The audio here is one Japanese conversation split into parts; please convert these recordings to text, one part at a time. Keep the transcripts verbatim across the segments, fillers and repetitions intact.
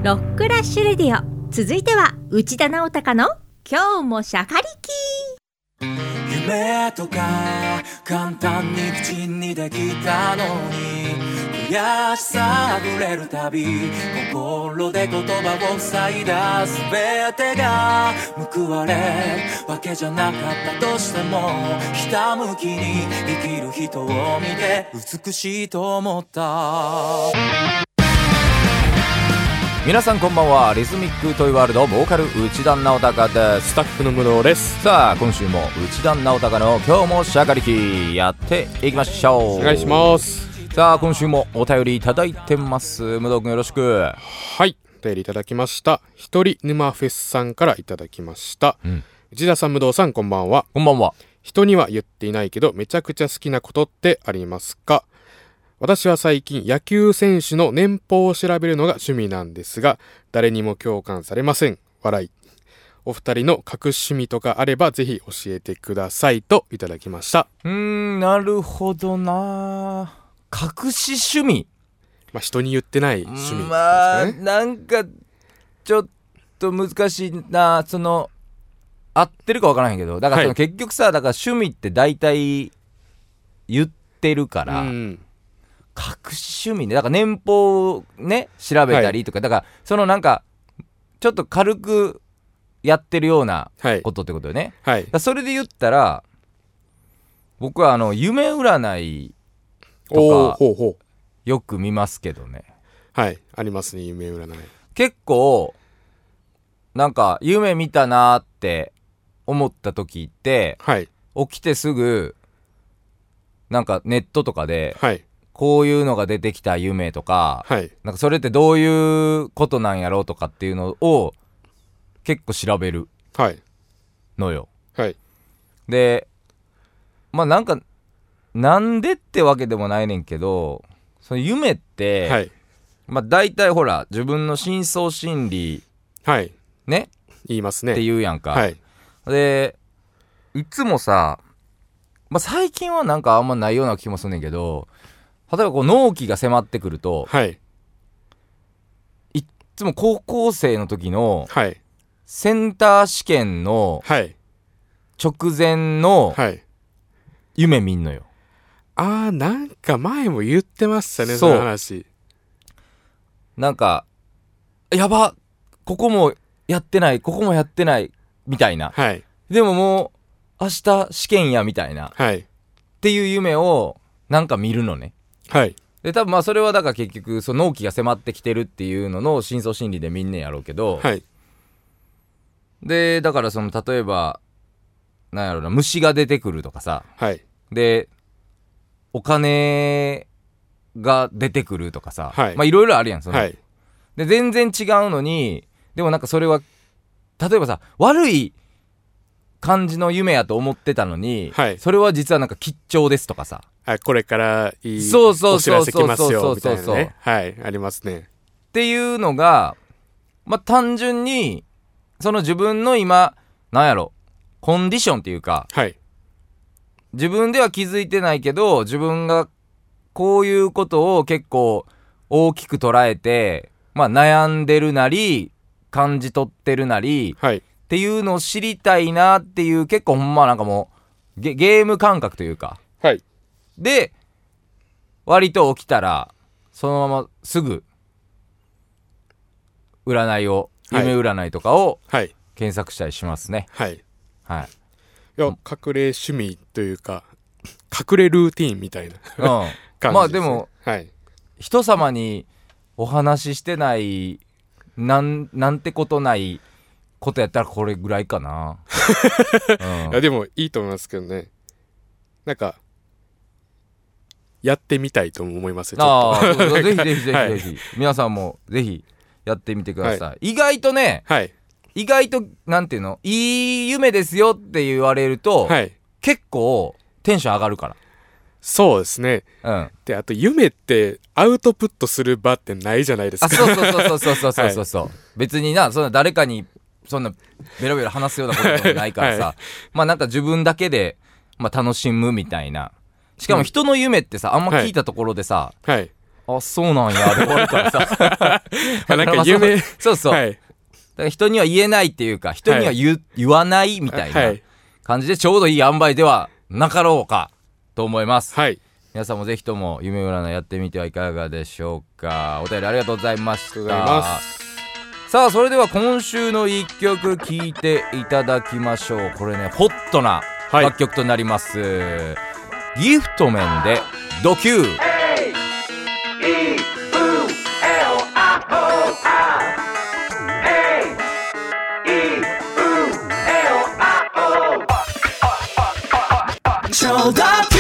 ロックラッシュレディオ、続いては内田直隆の今日もシャカリキ。 夢とか簡単に口にできたのに、悔しさあふれるたび心で言葉を塞いだ。全てが報われるわけじゃなかったとしても、ひたむきに生きる人を見て美しいと思った。 皆さんこんばんは。リズミックトイワールドボーカル内田直隆です。 スタッフの無能です。 さあ今週も内田直隆の今日もシャカリキやっていきましょう。 お願いします。 さあ今週もお便りいただいてます。無道くんよろしく。 はい、お便りいただきました。一人沼フェスさんからいただきました、うん、内田さん、無道さん、こんばんは。 こんばんは。 人には言っていないけどめちゃくちゃ好きなことってありますか？私は最近野球選手の年俸を調べるのが趣味なんですが、誰にも共感されません。笑い。お二人の隠し趣味とかあればぜひ教えてくださいといただきました。 うーん、なるほどな。隠し趣味、 まあ、人に言ってない趣味ですかね。 まあなんかちょっと難しいな。その合ってるか分からへんけど、だからその結局さ、はい、だから趣味って大体言ってるから、うん、隠し趣味ね。だから年俸をね調べたりとか、はい、だからそのなんかちょっと軽くやってるようなことってことよね、はい、だそれで言ったら僕はあの夢占いとかほうほうよく見ますけどね。 はい、ありますね、夢占い。 結構なんか夢見たなって思った時って、はい、起きてすぐなんかネットとかで、はい、こういうのが出てきた夢とか、はい、なんかそれってどういうことなんやろうとかっていうのを結構調べるのよ、はい、でまあなんかなんでってわけでもないねんけど、その夢って、はい、まあ大体ほら自分の深層心理、はい、ね言いますねって言うやんか、はい、でいつもさ、まあ最近はなんかあんまないような気もすんねんけど、例えばこう納期が迫ってくると、はい、いっつも高校生の時の、はい、センター試験の直前の夢見んのよ。 あー、なんか前も言ってましたね、その話。 なんかやば、ここもやってない、ここもやってないみたいな、はい、でももう明日試験やみたいな、はい、っていう夢をなんか見るのね。はい、で多分まあそれはだから結局その納期が迫ってきてるっていうのの深層心理で見んねんやろうけど、はい、でだからその例えばなんやろな、虫が出てくるとかさ、はい、でお金が出てくるとかさ、はい、まあいろいろあるやんその、はい、で全然違うのに、でもなんかそれは例えばさ悪い感じの夢やと思ってたのに、はい、それは実はなんか吉兆ですとかさ、 はい、これからいいお知らせきますよみたいなね、はい、ありますねっていうのが、まあ単純にその自分の今なんやろコンディションっていうか、はい、自分では気づいてないけど自分がこういうことを結構大きく捉えて、まあ悩んでるなり感じ取ってるなり、はい、っていうのを知りたいなっていう、結構ほんまなんかもう ゲ, ゲーム感覚というか、はい、で割と起きたらそのまますぐ占いを、夢占いとかを検索したりしますね。はい、はい、 いや隠れ趣味というか隠れルーティーンみたいな、うん、感じですね。 まあでも、はい、人様にお話ししてないなん、なんてことないことやったらこれぐらいかな、 うん、いやでもいいと思いますけどね。なんかやってみたいと思いますよ。 ああ、ぜひぜひぜひぜひ、はい、皆さんもぜひやってみてください、はい、意外とね、はい、意外となんていうの、いい夢ですよって言われると、はい、結構テンション上がるから。 そうですね、うん、であと夢ってアウトプットする場ってないじゃないですか。 あ、そうそうそうそうそうそうそうそう、はい、別になそんな誰かにそんなベラベラ話すようなこともないからさ、はい、まあなんか自分だけで、まあ、楽しむみたいな。しかも人の夢ってさ、あんま聞いたところでさ、はい、 あそうなんやで終わるからさなんか夢そうそう、はい、だから人には言えないっていうか人には 言,、はい、言わないみたいな感じでちょうどいい塩梅ではなかろうかと思います、はい、皆さんもぜひとも夢占いやってみてはいかがでしょうか。お便りありがとうございました。さあそれでは今週の一曲聴いていただきましょう。これねホットな楽曲となります、はい、ギフトメンでドキュー。 ちょうど急の夜に愛が笑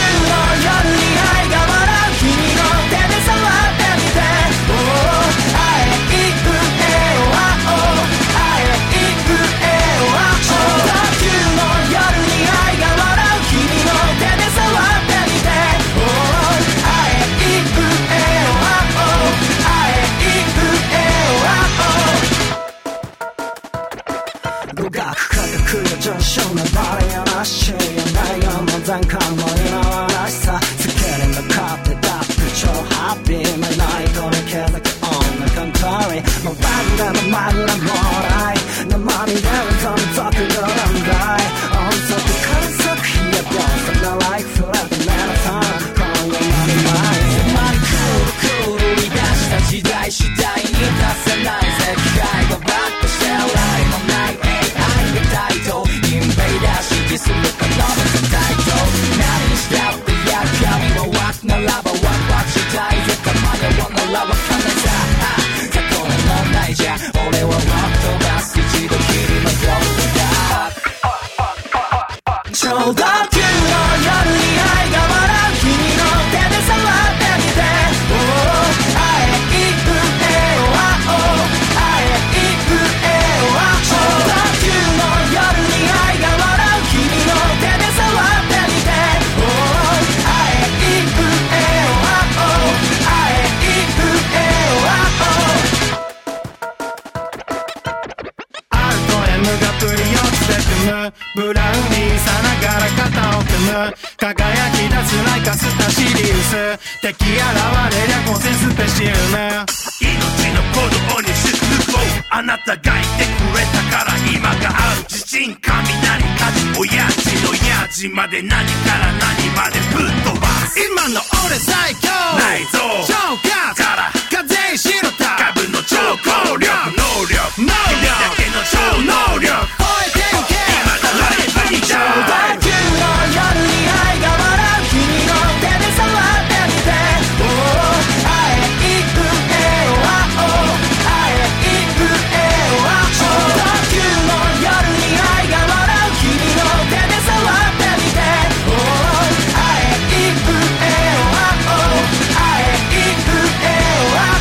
う君の手で触ってみて、oh、会えいくえおあお会えいくえおあお、ちょうど急の夜に愛が笑う君の手で触ってみて、oh、会えいくえおあお会えいくえおあお、語学科学の上昇のバレやなしやないよ前回も今はらしさつけれなかってたって超ハッピーなナイトに気づく女コントリーもうバンでもマグラもない生身で嘘に解くよなんだい音速観測費や秒差なライフライト目のさん今夜まで前迫りクールクールに出した時代次第に出せないぜ機械がバッとして笑いもない エーアイ が台頭インベイダー指示するかの何したってやる神は湧くならばワクワクしたいぜたまにはならわかんないさ過去の問題じゃ俺はワク飛ばす一度きりの夜だちょうど急の夜に愛が笑う君の手で触ってみて、oh、会えいくえおあお会えいくえおあお、ちょうど急の夜に愛が笑う君の手で触ってみて、ブラウニーさながら肩を組む輝き出すライカスタシリウス敵現れりゃゴセスペシウム命の鼓動に祝福をあなたがいてくれたから今がある地震雷火事親父のやじまで何から何までぶっ飛ばす今の俺最強内臓超ガスから風石ろた株の超効力能力能力君だけの超能力超えてゆけちょうど急の夜に愛が笑う君の手で触ってみて、oh、会えいくえおあお会えいくえおあお、ちょうど急の夜に愛が笑う君の手で触ってみて、oh、会えいくえおあお会えいくえおあ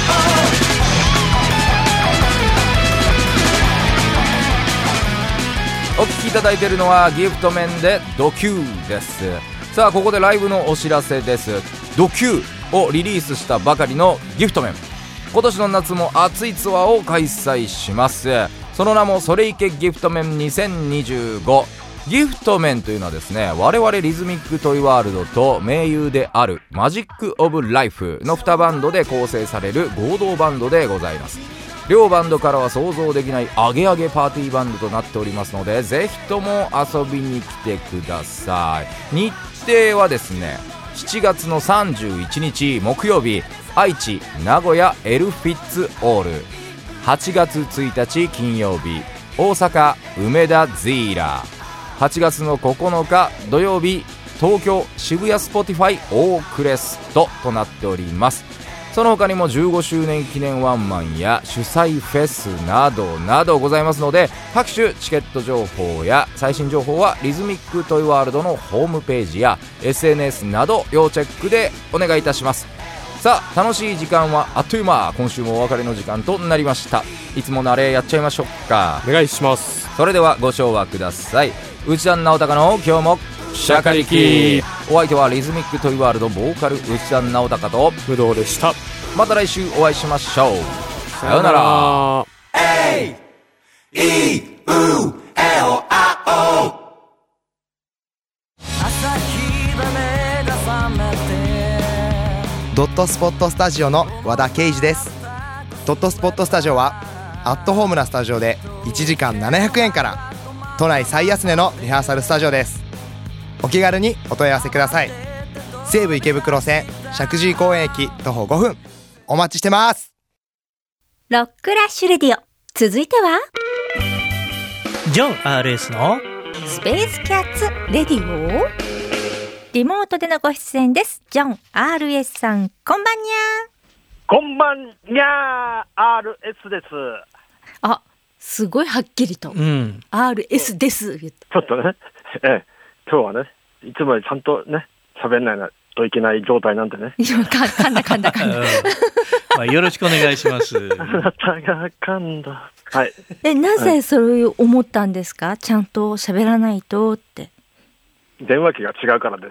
お、お聞きいただいているのはギフトメンでドキューです。さあここでライブのお知らせです。ドキューをリリースしたばかりのギフトメン、今年の夏も熱いツアーを開催します。その名もそれいけギフトメンにせんにじゅうご。ギフトメンというのはですね、我々リズミックトイワールドと盟友であるマジックオブライフのにバンドで構成される合同バンドでございます。両バンドからは想像できないアゲアゲパーティーバンドとなっておりますので、ぜひとも遊びに来てください。日程はですね、しちがつのさんじゅういちにち木曜日、愛知名古屋エルフィッツオール、はちがつついたち金曜日大阪梅田ゼーラ、はちがつのここのか土曜日東京渋谷スポティファイオークレストとなっております。その他にもじゅうごしゅうねん記念ワンマンや主催フェスなどなどございますので、各種チケット情報や最新情報はリズミックトイワールドのホームページや エスエヌエス など要チェックでお願いいたします。さあ楽しい時間はあっという間、今週もお別れの時間となりました。いつものあれやっちゃいましょうか。 お願いします。 それではご唱和ください。内田直隆の今日もシャカリキ。お相手はリズミックトイワールドボーカル内田直隆と武藤でした。 また来週お会いしましょう。さようなら。 A E U L A O 朝日が目が覚めてドットスポットスタジオの和田圭司です。ドットスポットスタジオはアットホームなスタジオでいちじかんななひゃくえんから、都内最安値のリハーサルスタジオです。お気軽にお問い合わせください。西武池袋線石神井公園駅徒歩ごふん、お待ちしてます。 ロックラッシュレディオ、続いてはジョン アールエス のスペースキャッツレディオ。リモートでのご出演です。ジョン アールエス さん、こんばんにゃー。 こんばんにゃー、アールエス です。 あ、すごいはっきりと、うん、アールエス です言って。 ちょっとね、ええ、今日はね、いつもよりちゃんとね喋んないといけない状態なんでね。 か噛んだ噛んだ噛んだ、うん、 まあ、よろしくお願いします。 あなたが噛んだ。はい。 え、なぜそれを思ったんですか、はい、ちゃんと喋らないとって。 電話機が違うからです、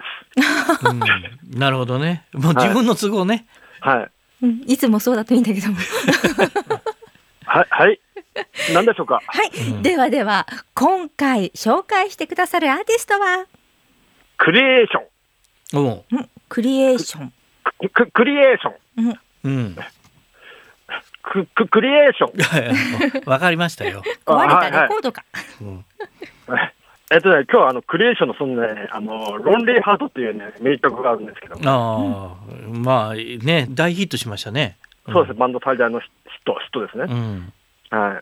うん、なるほどね。もう自分の都合ね。 はい、はい、 うん、いつもそうだといいんだけどもはい、はい、何でしょうか。 はい、うん、ではでは今回紹介してくださるアーティストはクリエーション。 おう、 クリエーション、 ク, クリエーション、うん、うん、ク, ク, クリエーションわかりましたよ。 壊れたレコードか、 はいはい、うん、えっとね、今日はあのクリエーションのそのね、あのロンリーハートっていうね名曲があるんですけど、 あ、うん、まあね、大ヒットしましたね。 そうです、うん、バンド最大のヒット、ヒットですね、うん、はい、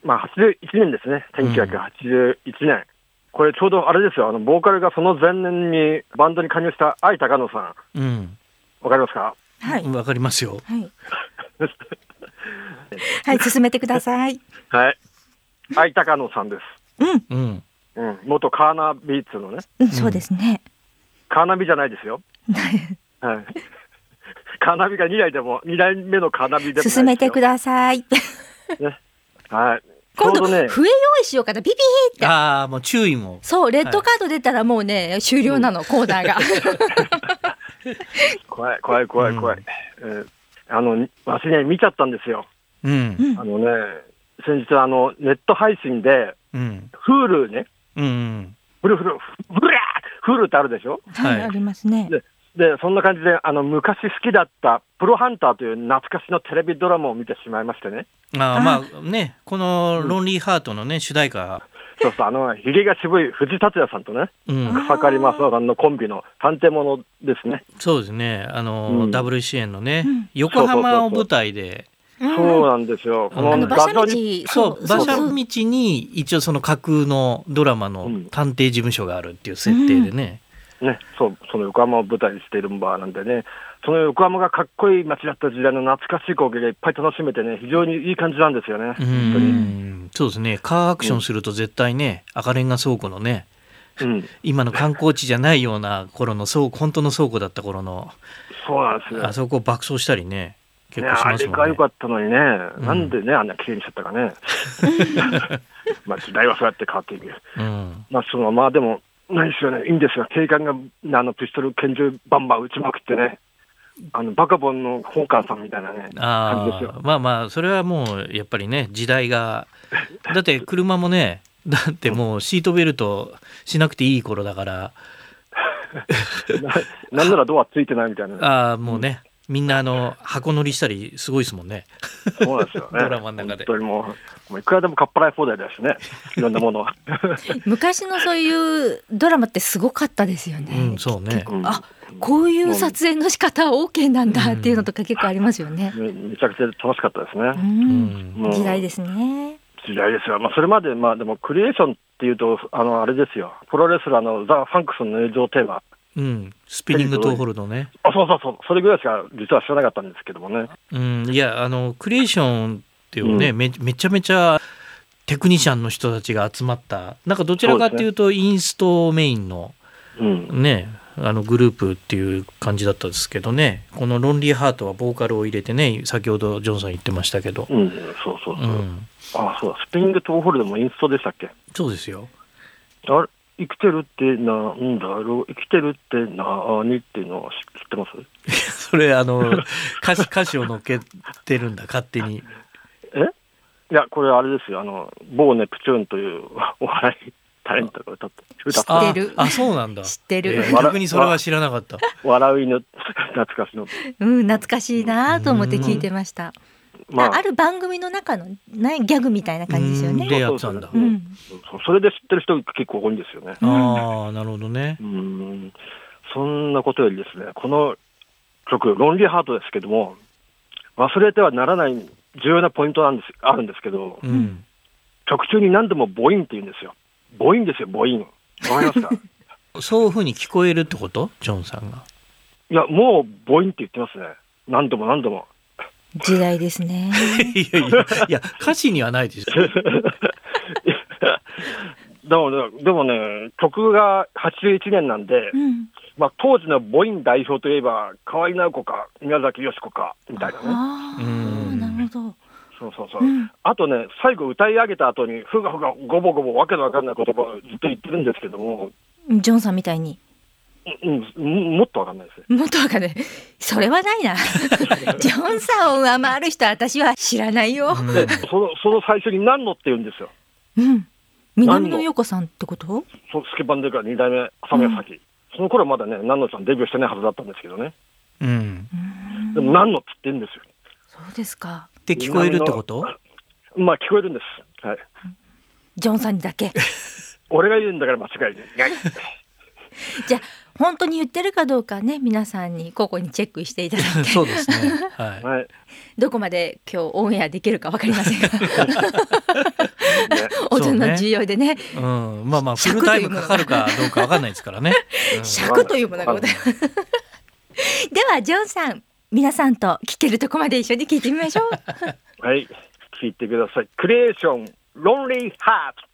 まあはちじゅういちねんですね、せんきゅうひゃくはちじゅういちねん、うん、これちょうどあれですよ、あのボーカルがその前年にバンドに加入した相高野さん、うん、わかりますか。 はい、 わかりますよ。 はいはい、進めてください。 はい、相高野さんです。 うん、 うん、元カーナビーツのね、 うん、そうですね。 カーナビじゃないですよ。はい、カーナビがにだいでもにだいめのカーナビでもないですよ。 進めてください。 ね、はい。 今度ね、笛用意しようかな、ピピーって。 ああ、もう注意も。 そう、レッドカード出たらもうね、はい、終了なの、うん、コーナーが。 怖い怖い怖い怖い。うん、えー、あの私ね見ちゃったんですよ。うん、あのね、先日あのネット配信で、うん、Hulu ね、うん、フルフルフルフルってあるでしょ。 はい、ありますね。 ででそんな感じで、あの昔好きだったプロハンターという懐かしのテレビドラマを見てしまいましてね。 ああ、まあね、このロンリーハートのね、うん、主題歌、 そうそう、あのひげが渋い藤達也さんとね、うん、草刈正雄さんのコンビの探偵ものですね。 そうですね、あの、うん、ダブル主演のね、うん、横浜を舞台で、 そうなんですよ。 この馬車道、 そう、馬車道に一応その架空のドラマの探偵事務所があるっていう設定でね、 うん、ね、そう、その横浜を舞台にしているバーなんでね、その横浜がかっこいい街だった時代の懐かしい光景がいっぱい楽しめてね、非常にいい感じなんですよね。 うん、本当に。そうですね、カーアクションすると絶対ね、うん、赤レンガ倉庫のね、うん、今の観光地じゃないような頃の倉庫、本当の倉庫だった頃の、そうなんですよ、あそこを爆走したりね、結構しますもんね。ね、あれが良かったのにね、うん、なんでねあんな綺麗にしちゃったかね。まあ時代はそうやって変わっていく。うん、まあそのまあでもないですよね、いいんですよ。警官があのピストル拳銃バンバン撃ちまくってね、あのバカボンの本川さんみたいなね感じですよ。 まあまあそれはもうやっぱりね、時代がだって車もね、だってもうシートベルトしなくていい頃だからな, なんならドアついてないみたいな、ね、 ああもうね、みんなあの箱乗りしたりすごいですもんね。 そうなんですよね。 ドラマの中で本当にもう、もういくらでもかっぱらい放題だしね、いろんなものは。 昔のそういうドラマってすごかったですよね。 うん、そうね。 あ、こういう撮影の仕方は OK なんだっていうのとか結構ありますよね。 うん、めちゃくちゃ楽しかったですね。うん、うん、時代ですね。 時代ですよ。まあそれまでまあでもクリエーションっていうとあのあれですよ。プロレスラーのザ・ファンクソンの映像テーマ。 うん、スピニングトーホルドね。 あ、そうそうそう、それぐらいしか実は知らなかったんですけどもね。 うん、いやあのクリエーションっていうね、うん、め, めちゃめちゃテクニシャンの人たちが集まった、なんかどちらかっていうとインストメインの、うん、ね、あのグループっていう感じだったんですけどね、このロンリーハートはボーカルを入れてね、先ほどジョンさん言ってましたけど、 うん、そうそうそう、うん、あ、そうだ、スピニングトーホルドもインストでしたっけ。 そうですよ。 あれ、生きてるってなんだろう、生きてるって何っていうのは知ってます？ それあの歌詞歌詞を載っけてるんだ勝手に。 え、いやこれあれですよ、あの某ネプチューンというお笑いタレントが歌って歌知ってる。 あ、そうなんだ。 知ってる。 えー、逆にそれは知らなかった。 笑いの懐かしの。 うん、懐かしいなと思って聞いてました。まあ、ある番組の中の、ね、ギャグみたいな感じですよね。 でやったんだ。 うん、それで知ってる人結構多いんですよね。 ああ、なるほどね。 うん、そんなことよりですね、この曲ロンリーハートですけども、忘れてはならない重要なポイントなんですあるんですけど、うん、曲中に何度も母音って言うんですよ。母音ですよ、母音。わかりますか？ そういう風に聞こえるってこと？ジョンさんが。 いや、もう母音って言ってますね。何度も何度も。 時代ですね。 いやいやいや、歌詞にはないでしょ。 でもね、でもね、曲がはちじゅういちねんなんで、うん、まあ、当時の母音代表といえば河合直子か宮崎美子かみたいなね。 ああ、なるほど。 そうそうそう、うん、あとね、最後歌い上げた後にふがふがごぼごぼわけのわかんない言葉をずっと言ってるんですけども、 ジョンさんみたいに、 うん、もっとわかんないですね。 もっとわかんない。それはないな。ジョンさんを上回る人は私は知らないよ。うん、 そのその最初に何のって言うんですよ。 うん。南野陽子さんってこと？ そう、スケバンデカに代目浅宮咲、うん、その頃はまだね、南野さんデビューしてないはずだったんですけどね。うん。でも何のって言ってるんですよ。 そうですか。 って聞こえるってこと？ まあ聞こえるんです。はい。 ジョンさんにだけ。 俺が言うんだから間違いない。 じゃあ本当に言ってるかどうかね、皆さんにここにチェックしていただいて。 そうですね。はい。 どこまで今日オンエアできるか分かりませんが。音の需要でね。 うん。まあまあフルタイムかかるかどうか分かんないですからね。 尺というものがございます。ではジョンさん、皆さんと聞けるとこまで一緒に聞いてみましょう。 はい、聞いてください。クリエーションロンリーハート。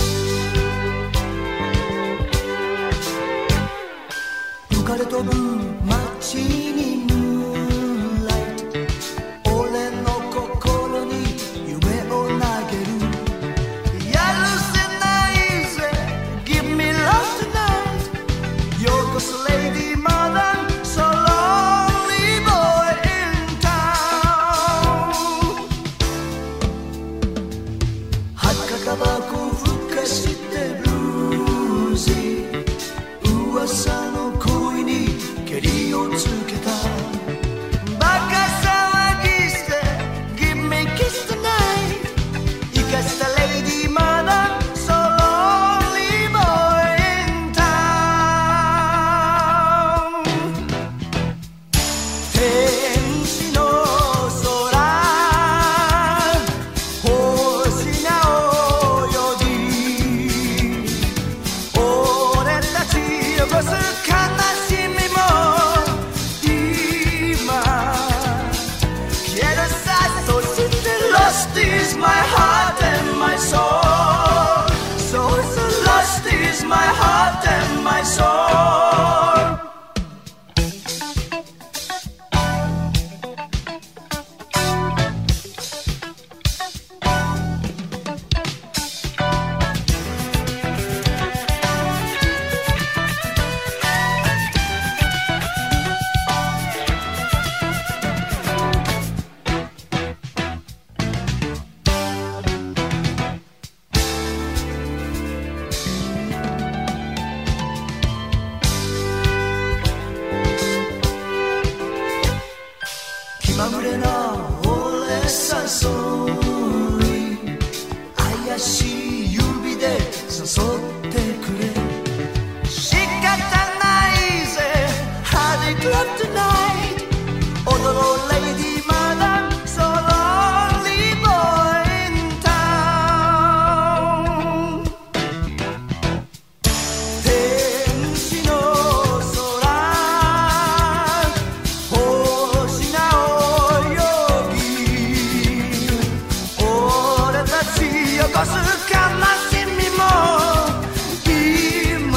浮かれ飛ぶ街にムーンライト、俺の心に夢を投げる。やるせないぜ Give me love tonight、 ようこそレイディーマダン、So lonely boy in town。 墓タバコふかしてブルージー、噂の恋にけりをつけた。バカ騒ぎして Give me kiss tonight、 生かしたレイディーマダン、 So lonely boy in town。 天使の空、星が泳ぎ、俺たちよこす悲しみも今消えるさ。そして Lost is my heart and my soul、 So lost is my heart and my soul。 気まぐれな俺誘い、怪しい指で誘ってくれ。仕方ないぜ Hard club tonight、 踊ろうレイディーマダン、 So lonely boy in town。 天使の空、星が泳ぎ、俺たちよこす悲しみも今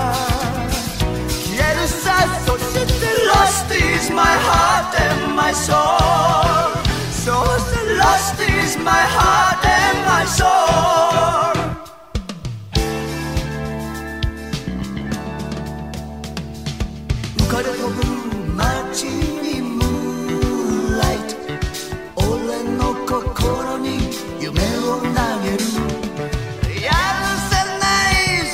消えるさ。そして Lost is my heart and my soul、 So lost is my heart and my soul。 浮かれ飛ぶ街にムーンライト、俺の心に夢を投げる。やるせない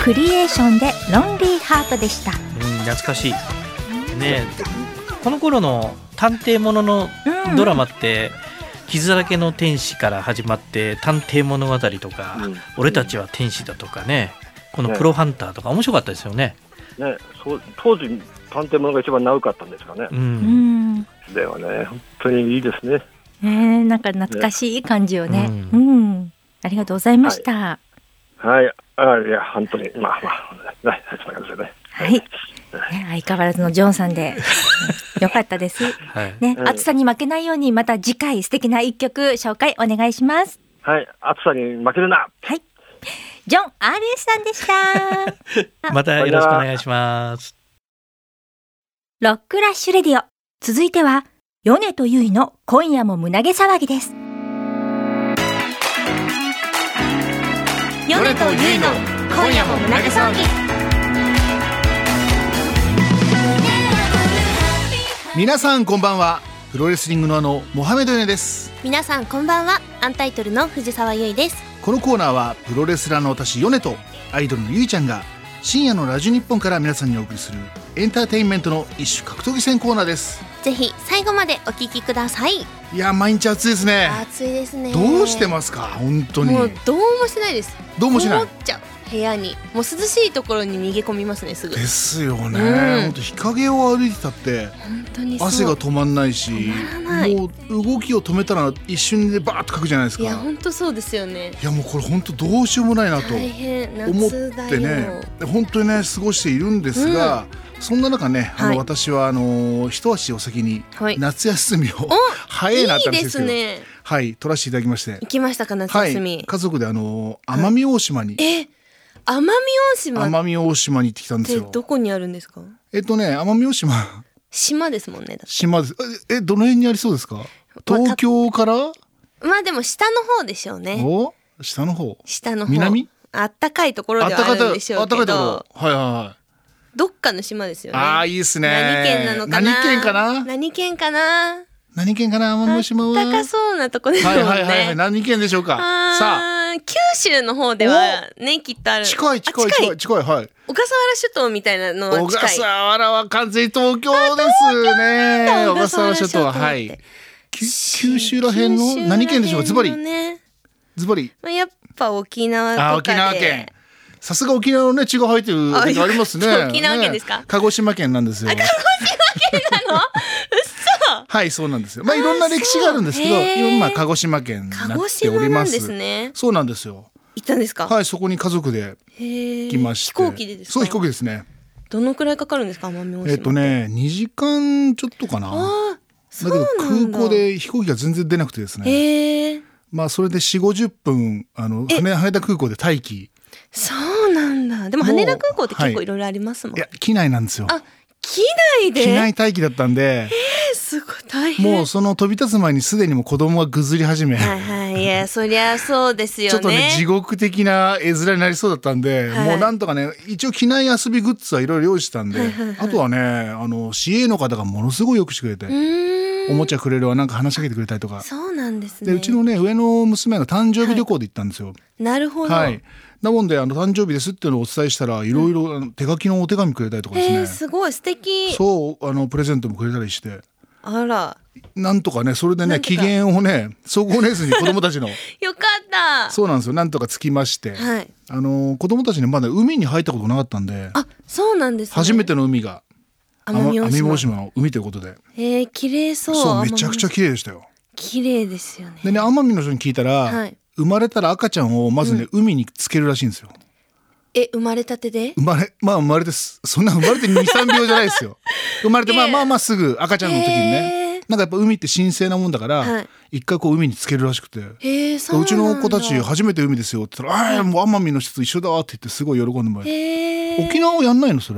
クリエーションでロンリーハートでした。 うん、懐かしいね。この頃の探偵もののドラマって、うん、傷だらけの天使から始まって探偵物語とか、うん、俺たちは天使だとかね、このプロハンターとか面白かったですよね。 ね、そう当時探偵物が一番長かったんですかね。うん、ではね、本当にいいですね。 えー、なんか懐かしい感じよね。うん、うん、ありがとうございました。 はい、はい、あ、いや本当にまあまあね、そういう感じですね。 はい、ね、相変わらずのジョンさんでよかったです。はい、ね、暑さに負けないようにまた次回素敵な一曲紹介お願いします。 はい、暑さに負けるな。 はい、ジョン アールエス さんでした。 またよろしくお願いします。 ロックラッシュレディオ、続いては米とゆいの今夜も胸毛騒ぎです。米とゆいの今夜も胸毛騒ぎ。 皆さんこんばんは。プロレスリングのあのモハメドヨネです。 皆さんこんばんは。アンタイトルの藤沢優衣です。 このコーナーはプロレスラーの私ヨネとアイドルのゆいちゃんが深夜のラジオ日本から皆さんにお送りするエンターテインメントの一種格闘技戦コーナーです。 ぜひ最後までお聞きください。 いや毎日暑いですね。 暑いですね。 どうしてますか本当に。 もうどうもしないです。 どうもしない。 こもっちゃう部屋にもう涼しいところに逃げ込みますね。すぐですよね、うん、本当日陰を歩いてたって本当にそう汗が止まんないし、 止まらない。 もう動きを止めたら一瞬でバーッとかくじゃないですか。 いや本当そうですよね。 いやもうこれ本当どうしようもないなと思ってね、本当にね過ごしているんですが、うん、そんな中ね、あの、はい、私はあの一足お先に夏休みを、はい、早いなったんですけど、いいですね。はい、取らせていただきまして。 行きましたか夏休み。 はい、家族であの奄美大島に、 はい、え奄美大島奄美大島に行ってきたんですよ。 どこにあるんですか。 えっとね奄美大島島ですもんね。だって島です。えどの辺にありそうですか。東京から、 まあでも下の方でしょうね。 お下の方下の方南あったかいところではあるんでしょうけど、あったかいところ、 はいはいはい、 どっかの島ですよね。 ああいいですね。 何県なのかな。 何県かな何県かな何県かな奄美大島は。 あったかそうなとこですもんね。 はいはいはい、はい、何県でしょうか。さあ九州の方ではねきっとある。 近い近い近い近い、はい。 小笠原諸島みたいなのは近い。 小笠原は完全に東京ですね。小笠原諸島ははい。九州ら辺の何県でしょうか。ズバリズバリ。 やっぱ沖縄とかで。あ、 沖縄県。さすが沖縄のね血が入ってる時ありますね。 沖縄県ですか、 ね、鹿児島県なんですよ。 鹿児島県なの嘘。 はいそうなんですよ。まあいろんな歴史があるんですけど、今まあ鹿児島県になっております。 ですね。 そうなんですよ。 行ったんですか。 はい、そこに家族で来まして。 飛行機でですか。 そう飛行機ですね。 どのくらいかかるんですか奄美大島。 えっとねにじかんちょっとかな。あだけど空港で飛行機が全然出なくてですね。へまあそれでよんじゅうごじゅっぷんあの羽羽田空港で待機。 そうなんだ。でも羽田空港って結構いろいろありますもん。 いや機内なんですよ。 あ機内で。 機内待機だったんで。 えー、すごい大変。 もうその飛び立つ前にすでにもう子供がぐずり始め。 はいはい、いやそりゃそうですよね。 ちょっとね地獄的な絵面になりそうだったんで、はい、もうなんとかね一応機内遊びグッズはいろいろ用意したんで、はいはいはい、あとはねあの シーエー の方がものすごいよくしてくれて。おもちゃくれるわなんか話しかけてくれたりとか。 そうなんですね。 でうちのね上の娘が誕生日旅行で行ったんですよ。はい、 なるほど。 はい。なもんであの誕生日ですっていうのをお伝えしたらいろいろ手書きのお手紙くれたりとかですね。 えー、すごい素敵。 そうあのプレゼントもくれたりして。 あら。 なんとかねそれでね機嫌をね損ねずに子供たちのよかった。 そうなんですよ。なんとかつきまして、はい、あの子供たちにまだ海に入ったことなかったんで。 あそうなんですね。 初めての海が。 奄美大島。 奄美大島の海ということで。 えー、綺麗そう。 そうめちゃくちゃ綺麗でしたよ。 綺麗ですよね。 でね奄美の人に聞いたら、はい、生まれたら赤ちゃんをまずね、うん、海につけるらしいんですよ。 え生まれたてで？ 生まれまあ生まれてそんな生まれて にさんびょうじゃないですよ。生まれてまあまあまあすぐ赤ちゃんの時にね。なんかやっぱ海って神聖なもんだから、はい、一回こう海につけるらしくて。 へそうなんだ。 うちの子たち初めて海ですよって言ったら、ああもう奄美の人と一緒だって言ってすごい喜んでもらえて。沖縄はやんないのそれ？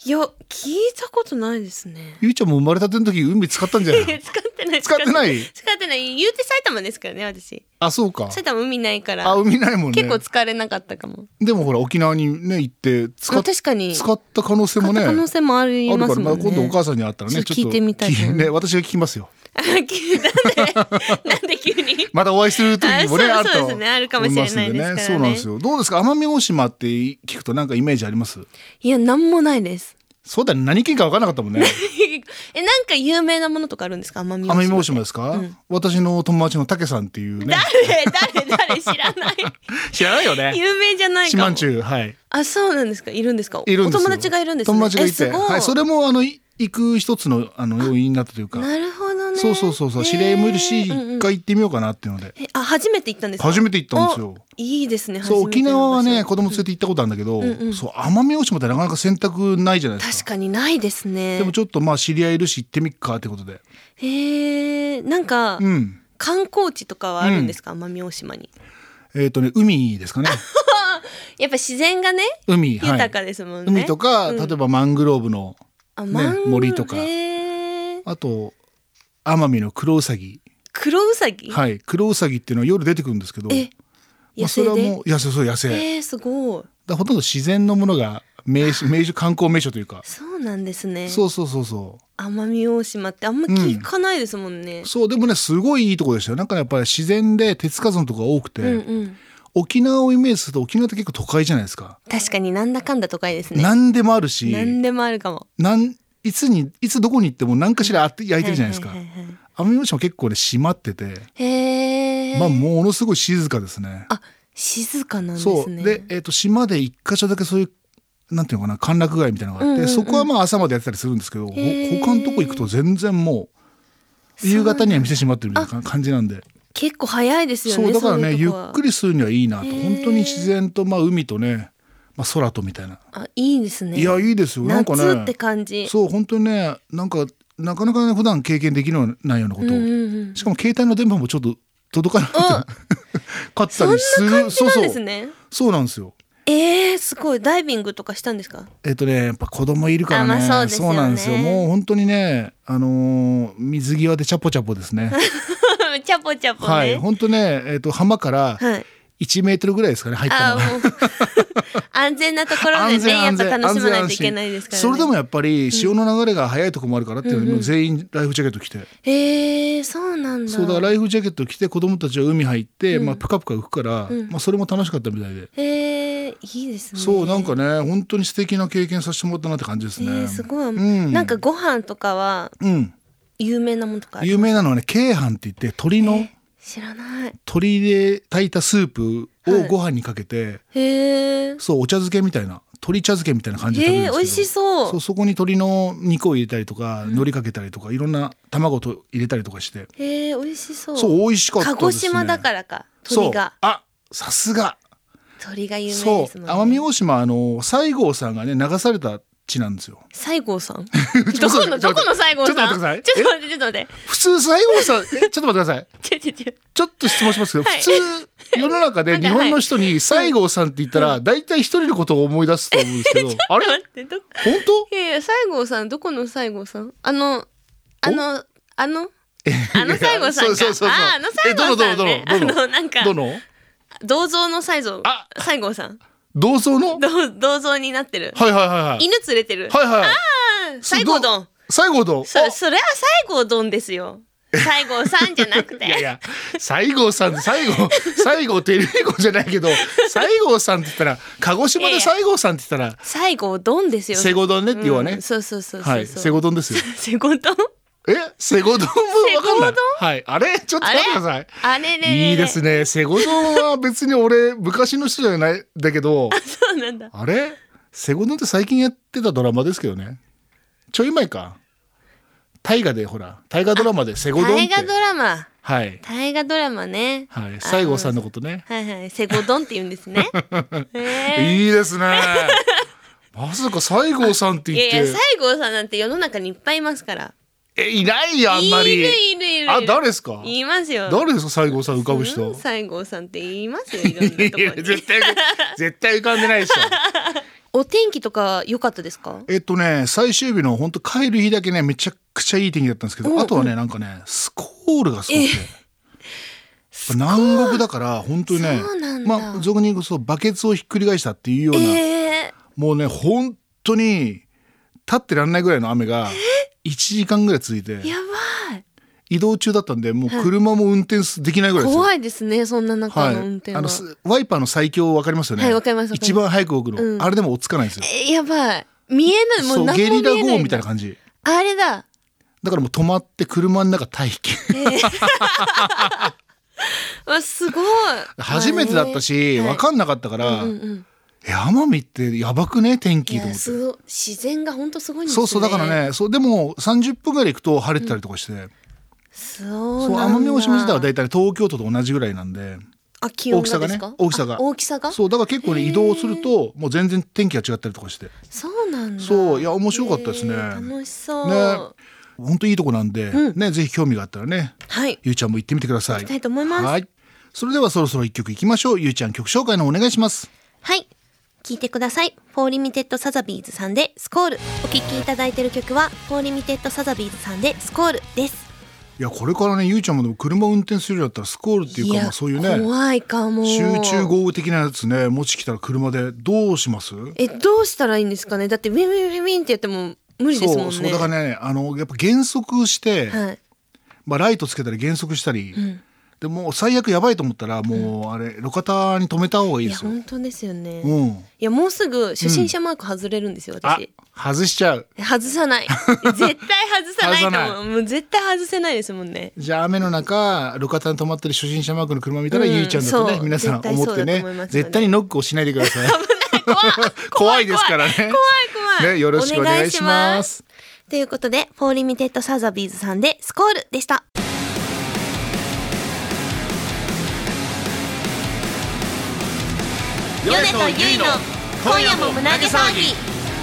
いや聞いたことないですね。 ゆいちゃんも生まれたての時海使ったんじゃない使ってない使ってない使ってない言うて埼玉ですからね私。 あそうか。 埼玉海ないからあ海ないもんね。 結構疲れなかったかも。 でもほら沖縄にね行って使っ、 確かに使った可能性もね可能性もありますもんね。 あるから、まあ、今度お母さんに会ったらねちょっと聞いてみたいね私が聞きますよ。 なんでなんで急にまたお会いする時もねあるとそうですねあるかもしれないですからね。 そうなんですよ。どうですか奄美大島って聞くとなんかイメージあります？ いやなんもないです。 そうだね何県か分からなかったもんね。 えなんか有名なものとかあるんですか奄美大島？ 奄美大島ですか、うん、私の友達のたけさんっていうね。 誰誰誰知らない知らないよね。 有名じゃないかも。 四万十はい。 あそうなんですか。いるんですか。 いるんですよ。 お友達がいるんですね。 友達がいて、はい、それもあの行く一つのあの要因になったというか。 なるほどね。 そうそうそうそう知り合いもいるし、一、うんうん、回行ってみようかなっていうので。 えあ初めて行ったんですか。 初めて行ったんですよ。 いいですね。 そう沖縄はね子供連れて行ったことあるんだけど、うんうん、そう奄美大島ってなかなか選択ないじゃないですか。 確かにないですね。 でもちょっとまあ知り合いいるし行ってみっかってことで。 へえなんか、うん、観光地とかはあるんですか、うん、奄美大島に。 えっとね海ですかね。 やっぱ自然がね海、 豊かですもんね。 海とか、うん、例えばマングローブの、ね、森とかあと奄美のクロウサギ。 クロウサギ。 はいクロウサギっていうのは夜出てくるんですけど、 え野生で、 まあ、それはもう野生そう野生。 えー、すごい。 だほとんど自然のものが名所名所観光名所というか。 そうなんですね。 そうそうそうそう。 奄美大島ってあんま聞かないですもんね、 うん、そうでもねすごいいいとこでしたよ。なんかやっぱり自然で手つかずのとこが多くて、うんうん、沖縄をイメージすると沖縄って結構都会じゃないですか。 確かになんだかんだ都会ですね。何でもあるし何でもあるかも。 なんいつにいつどこに行っても何かしら焼いてるじゃないですか。奄美大島結構ね閉まってて、 へー、 まあものすごい静かですね。 あ静かなんですね。 そうで、えー、と島で一箇所だけそういうなんていうのかな歓楽街みたいなのがあって、うんうんうん、そこはまあ朝までやってたりするんですけど、他のとこ行くと全然もう夕方には店閉まってるみたいな感じなんで。 結構早いですよね。 そうだからねゆっくりするにはいいなと。本当に自然とまあ海とね、まあ、空とみたいな。 あいいですね。 いやいいですよ。なんかね夏って感じ。 そう本当にねなんかなかなかね普段経験できないようなことを、うんうんうん、しかも携帯の電波もちょっと届かなくて買ったりする。 そんな感じなんですね。 そうそうそうなんですよ。 えー、すごい。ダイビングとかしたんですか？ えっとねやっぱ子供いるからね。 あ、まあそうですよね。 そうなんですよ。もう本当にねあのー、水際でチャポチャポですね。 チャポチャポね。 はい本当ねえっと浜からいちメートルぐらいですかね入ったのが。 安全なところでねやっぱ楽しまないといけないですからね。 それでもやっぱり潮の流れが速いところもあるからっていうので全員ライフジャケット着て、うんうん、 へーそうなんだ。 そうだからライフジャケット着て子供たちは海入って、うんまあ、プカプカ浮くから、うんまあ、それも楽しかったみたいで。 へーいいですね。 そうなんかね本当に素敵な経験させてもらったなって感じですね。 えー、すごい、うん、なんかご飯とかは有名なものとかある？ 有名なのはね鶏飯って言って鶏の、えー知らない。 鶏で炊いたスープをご飯にかけて、はい、へそうお茶漬けみたいな鶏茶漬けみたいな感じで食べるんですけど、 美味しそう。 そうそこに鶏の肉を入れたりとか、うん、海苔かけたりとかいろんな卵と入れたりとかして、 へ美味しそう。 そう美味しかったですね。 鹿児島だからか鶏が。 あさすが鶏が有名ですもんね。 そう奄美大島あの西郷さんがね流された地なんですよ。 西郷さんどこのどこの西郷さん。 ちょっと待ってください。 ちょっと待ってちょっと待って。 普通西郷さんえちょっと待ってください。 ちょちょちょちょっと質問しますけど、はい、普通世の中で日本の人に西郷さんって言ったら大体一人のことを思い出すと思うんですけど、あれ本当？ いやいや西郷さんどこの西郷さん？あのあのあのあの西郷さんか。そうそうそうそう。ああの西郷さんね。あのなんかどの銅像の西郷西郷さん。 銅像の銅像になってる。 はいはいはいはい。 犬連れてる。 はいはい。ああ西郷どん。 西郷どん。 そそれは西郷どんですよ。西郷さんじゃなくて。いやいや西郷さん西郷西郷照彦じゃないけど西郷さんって言ったら鹿児島で西郷さんって言ったら西郷どんですよ。 西郷どんねって言うわね、 うん、そうそうそうそう。 はい西郷どんですよ。 西郷どんえセゴドンもわかんない。はいあれちょっと待ってください。 あれねいいですね。セゴドンは別に俺昔の人じゃないだけどあそうなんだ。 あれセゴドンって最近やってたドラマですけどね。ちょい前か大河でほら大河ドラマでセゴドンって大河ドラマはい大河ドラマねはい西郷さんのことねはいはいセゴドンって言うんですねいいですねまさか西郷さんって言って。 いやいや西郷さんなんて世の中にいっぱいいますから。 えいないよあんまり。 いるいるいる。 あ誰ですか。 言いますよ。 誰ですか西郷さん浮かぶ人。 西郷さんって言いますよいろんなところに。 絶対絶対浮かんでないでしょ。 お天気とか良かったですか？ えっとね最終日の本当帰る日だけねめちゃくちゃいい天気だったんですけど、うんうん、あとはねなんかねスコールがすごくて、南国だから本当にねまあ俗に言うとバケツをひっくり返したっていうような、えー、もうね本当に立ってらんないぐらいの雨がいちじかんぐらい続いて、やばい移動中だったんでもう車も運転できないぐらいですよ、 怖いですねそんな中の運転は、はい、 あのワイパーの最強分かりますよね。 はい分かります。 一番早く動くの、うん、あれでも追っつかないんですよ。 えやばい見えないもう何も見えない。 ゲリラ豪雨みたいな感じ。 あれだだからもう止まって車の中待機、えー、 わすごい初めてだったし、はい、分かんなかったから、うんうんうん奄美ってやばくね天気と思って。 自然が本当すごいんですね。 そうそうだからねそうでもさんじゅっぷんぐらい行くと晴れてたりとかして、うん、 そう奄美大島自体はだいたい東京都と同じぐらいなんで、 あ気温がですか？ 大きさがね大きさがそうだから結構ね移動するともう全然天気が違ったりとかして、 そうなんだ。 そういや面白かったですね。 楽しそうね本当いいとこなんで、うん、ねぜひ興味があったらね、 はい、 ゆうちゃんも行ってみてください。 行きたいと思います。 はいそれではそろそろ一曲いきましょう。ゆうちゃん曲紹介のお願いします。 はい聞いてください。フォーリミテッドサザビーズさんでスコール。お聴きいただいている曲はフォーリミテッドサザビーズさんでスコールです。 いやこれからねゆうちゃんもでも車を運転するようだったらスコールっていうかまあそういうね怖いかも集中豪雨的なやつね持ちきたら車でどうします？ えどうしたらいいんですかね。だってウィンウィンウィンウィンってやっても無理ですもんね。 そうそうだからねあのやっぱ減速して、はいまあ、ライトつけたり減速したり、うんでも最悪やばいと思ったらもうあれ路肩に止めた方がいいですよ。 いや本当ですよね、 うん、 いやもうすぐ初心者マーク外れるんですよ、うん、私外しちゃう。 外さない絶対外さないと思う。もう絶対外せないですもんね。 じゃあ雨の中路肩に止まってる初心者マークの車見たら、うん、ゆいちゃんだとね皆さん思ってね絶対にノックをしないでください危ない怖い怖いですからね。 怖い怖い、 ね、よろしくお願いします。 ということでフォーリミテッドサザビーズさんでスコールでした。ヨネとユイの今夜も胸毛騒ぎ。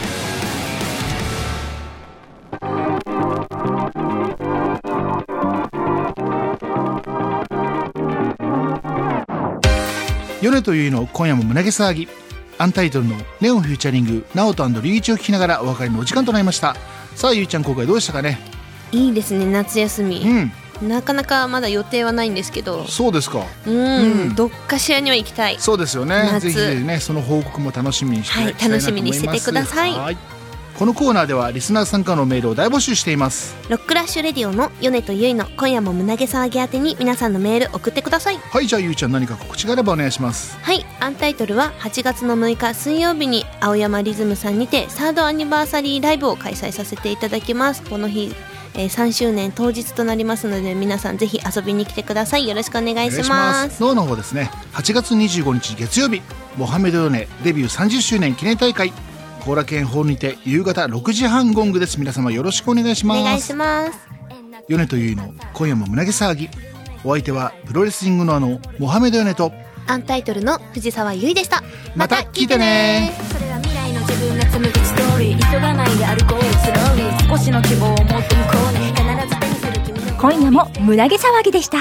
ヨネとユイの今夜も胸毛騒ぎ。アンタイトルのネオンフューチャリングナオト&リュウイチを聞きながらお別れのお時間となりました。さあゆいちゃん今回どうでしたかね。 いいですね夏休み、 うんなかなかまだ予定はないんですけど。 そうですか。 うん、うん、どっかしらには行きたい。 そうですよね。ぜひぜひねその報告も楽しみにして、 はい、楽しみにしててください。 はいこのコーナーではリスナー参加のメールを大募集しています。 ロックラッシュレディオのヨネとユイの今夜も胸毛騒ぎ宛てに皆さんのメール送ってください。 はいじゃあゆいちゃん何か告知があればお願いします。 はいアンタイトルははちがつのむいか水曜日に青山リズムさんにてサードアニバーサリーライブを開催させていただきます。この日えー、さんしゅうねん当日となりますので皆さんぜひ遊びに来てください。よろしくお願いします。 ノーの方ですねはちがつにじゅうごにち月曜日モハメドヨネデビューさんじゅっしゅうねん記念大会後楽園ホールにて夕方ろくじはんゴングです。皆様よろしくお願いします。 お願いします。 ヨネとユイの今夜も胸毛騒ぎ。お相手はプロレスリングのあのモハメドヨネとアンタイトルの藤沢優衣でした。 また聞いてね。 それは未来の自分が紡ぐストーリー。急がないで歩こうスローリー。少しの希望を持って向こうに必ず手にする君の今夜も胸毛騒ぎでした。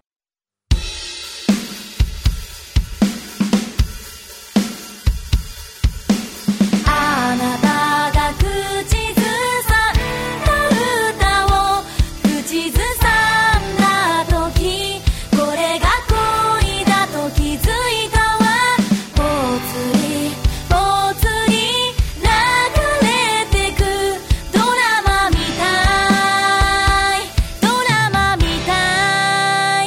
あなたが口ずさんだ歌を口ずさんだ時これが恋だと気づいたわ。ぽつりぽつり流れてくドラマみたいドラマみたい。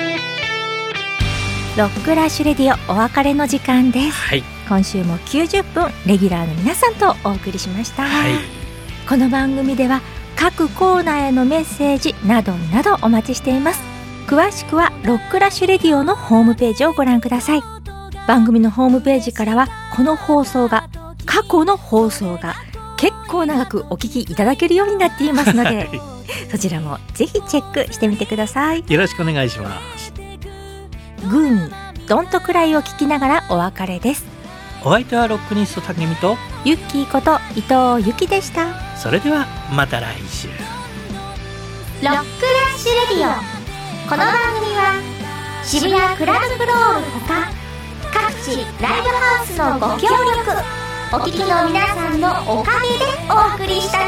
ロックラッシュレディオお別れの時間です、 はい、 今週もきゅうじゅっぷんレギュラーの皆さんとお送りしました、 はい、 この番組では各コーナーへのメッセージなどなどお待ちしています。詳しくはロックラッシュレディオのホームページをご覧ください。番組のホームページからはこの放送が過去の放送が結構長くお聞きいただけるようになっていますので、はい、そちらもぜひチェックしてみてください。 よろしくお願いします。 グーニードントクライを聞きながらお別れです。 お相手はロックニスト竹見とユッキーこと伊藤由紀でした。 それではまた来週。 ロックラッシュレディオ。この番組は渋谷クラブフロールほか各地ライブハウスのご協力お聞きの皆さんのおかげでお送りした